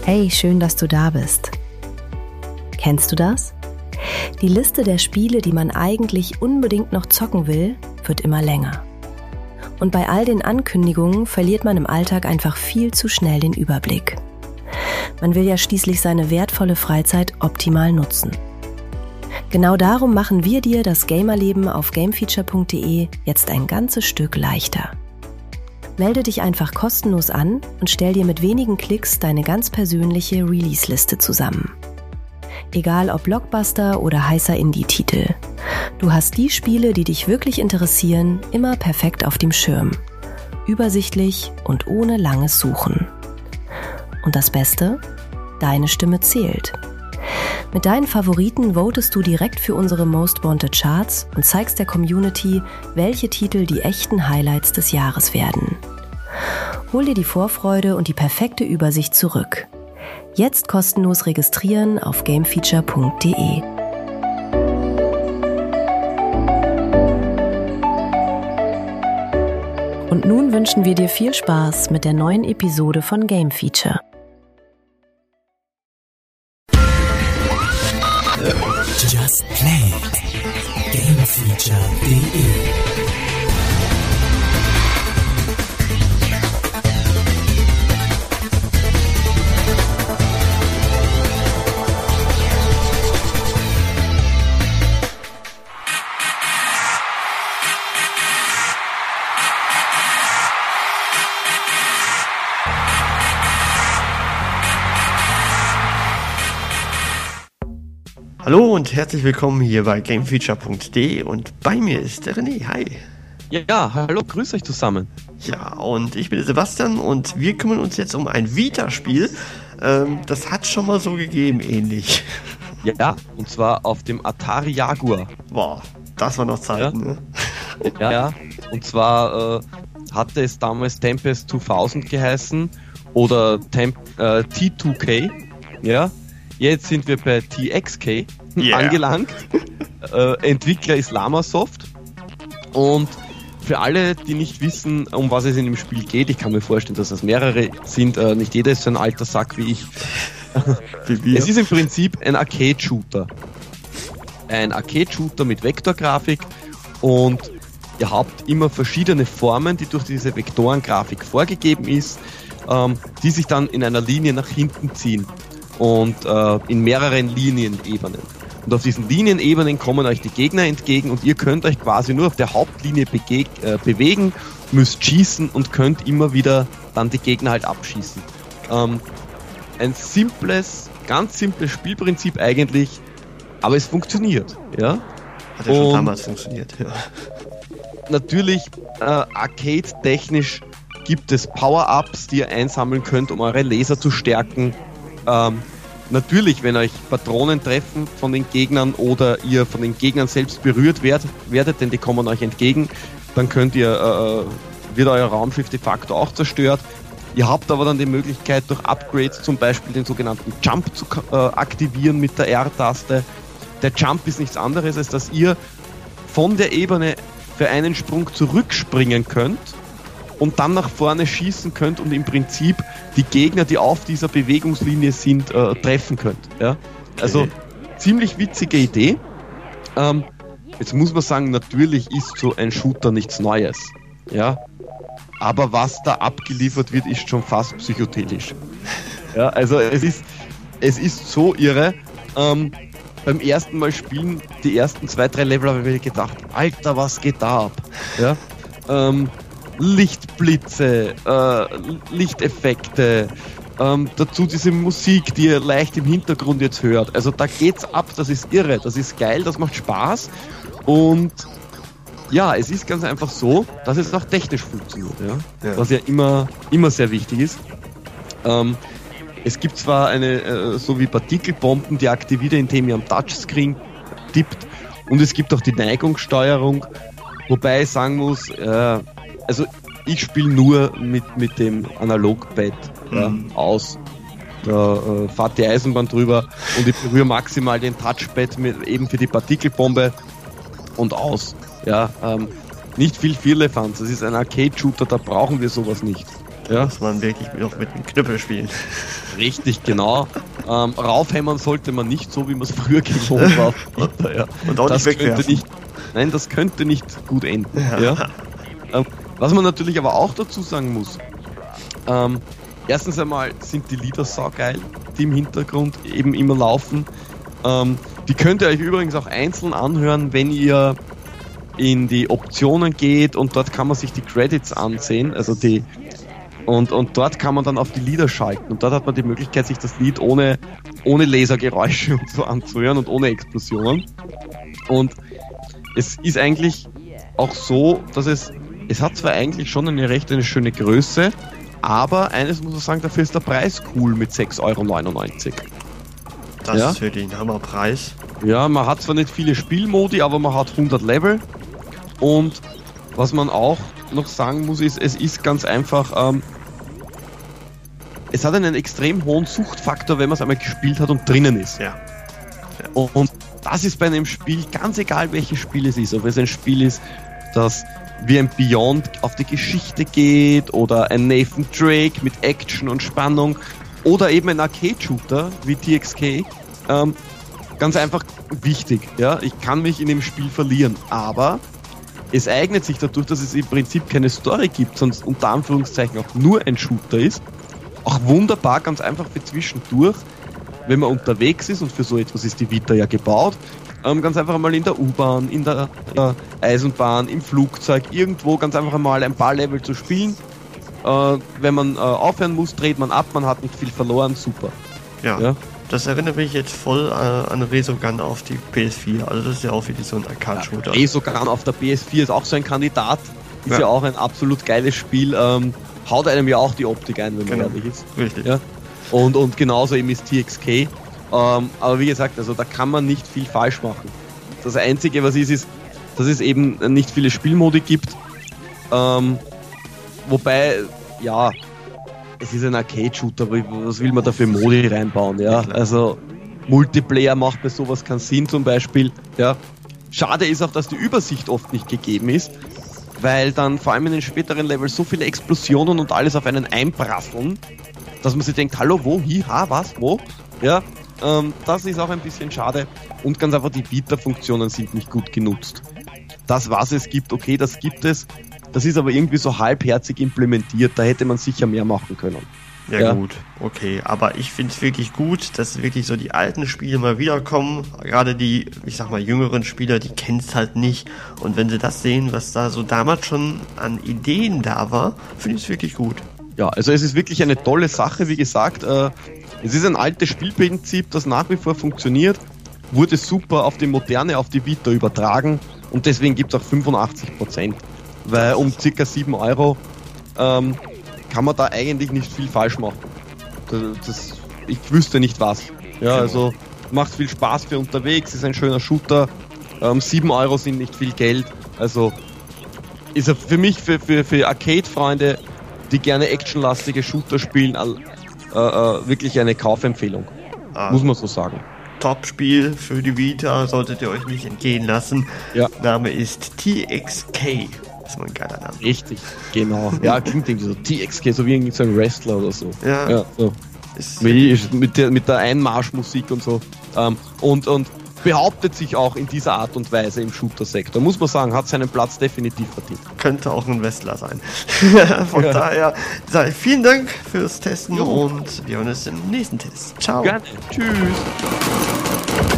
Hey, schön, dass du da bist. Kennst du das? Die Liste der Spiele, die man eigentlich unbedingt noch zocken will, wird immer länger. Und bei all den Ankündigungen verliert man im Alltag einfach viel zu schnell den Überblick. Man will ja schließlich seine wertvolle Freizeit optimal nutzen. Genau darum machen wir dir das Gamerleben auf gamefeature.de jetzt ein ganzes Stück leichter. Melde dich einfach kostenlos an und stell dir mit wenigen Klicks deine ganz persönliche Release-Liste zusammen. Egal ob Blockbuster oder heißer Indie-Titel. Du hast die Spiele, die dich wirklich interessieren, immer perfekt auf dem Schirm. Übersichtlich und ohne langes Suchen. Und das Beste? Deine Stimme zählt. Mit deinen Favoriten votest du direkt für unsere Most Wanted Charts und zeigst der Community, welche Titel die echten Highlights des Jahres werden. Hol dir die Vorfreude und die perfekte Übersicht zurück. Jetzt kostenlos registrieren auf gamefeature.de. Und nun wünschen wir dir viel Spaß mit der neuen Episode von Game Feature. Just Play it. Gamefeature.de. Hallo und herzlich willkommen hier bei gamefeature.de und bei mir ist der René. Hi. Ja, hallo, grüß euch zusammen. Ja, und ich bin der Sebastian und wir kümmern uns jetzt um ein Vita-Spiel. Das hat schon mal so gegeben, ähnlich. Ja, und zwar auf dem Atari Jaguar. Boah, das war noch Zeiten, ne? Ja, und zwar hatte es damals Tempest 2000 geheißen oder T2K, ja. Jetzt sind wir bei TXK angelangt. Entwickler ist Lamasoft. Und für alle, die nicht wissen, um was es in dem Spiel geht, ich kann mir vorstellen, dass es mehrere sind, nicht jeder ist so ein alter Sack wie ich. Es ist im Prinzip ein Arcade-Shooter. Ein Arcade-Shooter mit Vektorgrafik und ihr habt immer verschiedene Formen, die durch diese Vektorengrafik vorgegeben ist, die sich dann in einer Linie nach hinten ziehen. Und in mehreren Linienebenen. Und auf diesen Linienebenen kommen euch die Gegner entgegen und ihr könnt euch quasi nur auf der Hauptlinie bewegen, müsst schießen und könnt immer wieder dann die Gegner halt abschießen. Ein ganz simples Spielprinzip eigentlich, aber es funktioniert. Ja? Hat ja schon damals funktioniert. Ja. Natürlich, arcade-technisch gibt es Power-Ups, die ihr einsammeln könnt, um eure Laser zu stärken. Natürlich, wenn euch Patronen treffen von den Gegnern oder ihr von den Gegnern selbst berührt werdet, denn die kommen euch entgegen, dann wird euer Raumschiff de facto auch zerstört. Ihr habt aber dann die Möglichkeit, durch Upgrades zum Beispiel den sogenannten Jump zu aktivieren mit der R-Taste. Der Jump ist nichts anderes, als dass ihr von der Ebene für einen Sprung zurückspringen könnt und dann nach vorne schießen könnt und im Prinzip die Gegner, die auf dieser Bewegungslinie sind, treffen könnt. Ja? Also ziemlich witzige Idee. Jetzt muss man sagen, natürlich ist so ein Shooter nichts Neues. Ja? Aber was da abgeliefert wird, ist schon fast psychotelisch. Ja, also es ist so irre. Beim ersten Mal spielen, die ersten 2-3 Level habe ich mir gedacht, Alter, was geht da ab? Ja? Lichtblitze, Lichteffekte, dazu diese Musik, die ihr leicht im Hintergrund jetzt hört. Also da geht's ab, das ist irre, das ist geil, das macht Spaß und ja, es ist ganz einfach so, dass es auch technisch funktioniert, ja? Was ja immer sehr wichtig ist. Es gibt zwar so wie Partikelbomben, die aktiviert ihr, indem ihr am Touchscreen tippt und es gibt auch die Neigungssteuerung, wobei ich sagen muss, also ich spiele nur mit dem Analogpad aus. Da fährt die Eisenbahn drüber und ich berühre maximal den Touchpad eben für die Partikelbombe und aus. Ja, nicht viel Firlefanz. Das ist ein Arcade-Shooter, da brauchen wir sowas nicht. Ja. Muss man wirklich noch mit dem Knüppel spielen. Richtig, genau. Raufhämmern sollte man nicht, so wie man es früher gewohnt war. Ja. Und auch nicht wegwerfen. Das könnte nicht gut enden. Ja. Was man natürlich aber auch dazu sagen muss, erstens einmal sind die Lieder saugeil, die im Hintergrund eben immer laufen. Die könnt ihr euch übrigens auch einzeln anhören, wenn ihr in die Optionen geht, und dort kann man sich die Credits ansehen, also und dort kann man dann auf die Lieder schalten, und dort hat man die Möglichkeit, sich das Lied ohne Lasergeräusche und so anzuhören und ohne Explosionen. Und es ist eigentlich auch so, dass es hat zwar eigentlich schon eine schöne Größe, aber eines muss man sagen, dafür ist der Preis cool mit 6,99 €. Das ist wirklich ein Hammerpreis. Ja, man hat zwar nicht viele Spielmodi, aber man hat 100 Level. Und was man auch noch sagen muss, ist, es ist ganz einfach, es hat einen extrem hohen Suchtfaktor, wenn man es einmal gespielt hat und drinnen ist. Ja. Und das ist bei einem Spiel, ganz egal welches Spiel es ist, ob es ein Spiel ist, das wie ein Beyond auf die Geschichte geht, oder ein Nathan Drake mit Action und Spannung, oder eben ein Arcade-Shooter wie TXK, ganz einfach wichtig. Ja? Ich kann mich in dem Spiel verlieren, aber es eignet sich dadurch, dass es im Prinzip keine Story gibt, sondern unter Anführungszeichen auch nur ein Shooter ist, auch wunderbar, ganz einfach für zwischendurch, wenn man unterwegs ist, und für so etwas ist die Vita ja gebaut, ganz einfach mal in der U-Bahn, in der Eisenbahn, im Flugzeug, irgendwo ganz einfach mal ein paar Level zu spielen. Wenn man aufhören muss, dreht man ab, man hat nicht viel verloren, super. Ja. Das erinnert mich jetzt voll an Resogun auf die PS4. Also das ist ja auch wieder so ein Arcade-Shooter. Resogun auf der PS4 ist auch so ein Kandidat. Ist ja auch ein absolut geiles Spiel. Haut einem ja auch die Optik ein, wenn man ehrlich ist. Richtig. Ja? Und genauso eben ist TXK. Aber wie gesagt, also da kann man nicht viel falsch machen. Das Einzige, was ist, dass es eben nicht viele Spielmodi gibt. Wobei, ja, es ist ein Arcade-Shooter, was will man da für Modi reinbauen, ja? Also Multiplayer macht bei sowas keinen Sinn zum Beispiel, ja. Schade ist auch, dass die Übersicht oft nicht gegeben ist, weil dann vor allem in den späteren Levels so viele Explosionen und alles auf einen einprasseln, dass man sich denkt, hallo, wo, was, wo? Ja, das ist auch ein bisschen schade, und ganz einfach die Vita-Funktionen sind nicht gut genutzt. Das, was es gibt, okay, das gibt es. Das ist aber irgendwie so halbherzig implementiert, da hätte man sicher mehr machen können. Ja gut, okay, aber ich finde es wirklich gut, dass wirklich so die alten Spiele mal wiederkommen. Gerade die, ich sag mal, jüngeren Spieler, die kennen es halt nicht. Und wenn sie das sehen, was da so damals schon an Ideen da war, finde ich es wirklich gut. Ja, also es ist wirklich eine tolle Sache, wie gesagt. Es ist ein altes Spielprinzip, das nach wie vor funktioniert, wurde super auf die Moderne, auf die Vita übertragen, und deswegen gibt es auch 85%. Weil um ca. 7 € kann man da eigentlich nicht viel falsch machen. Ich wüsste nicht was. Ja, also macht viel Spaß für unterwegs, ist ein schöner Shooter. 7 € sind nicht viel Geld. Also ist er für mich, für Arcade-Freunde, die gerne actionlastige Shooter spielen, wirklich eine Kaufempfehlung. Muss man so sagen. Top-Spiel für die Vita, solltet ihr euch nicht entgehen lassen. Ja. Name ist TXK. Das ist mal ein geiler Name. Richtig, genau. Ja, klingt irgendwie so TXK, so wie irgendwie so ein Wrestler oder so. Ja. So. Mit der Einmarschmusik und so. Und behauptet sich auch in dieser Art und Weise im Shooter-Sektor. Muss man sagen, hat seinen Platz definitiv verdient. Könnte auch ein Wrestler sein. Von daher, vielen Dank fürs Testen und wir hören uns im nächsten Test. Ciao. Gerne. Tschüss.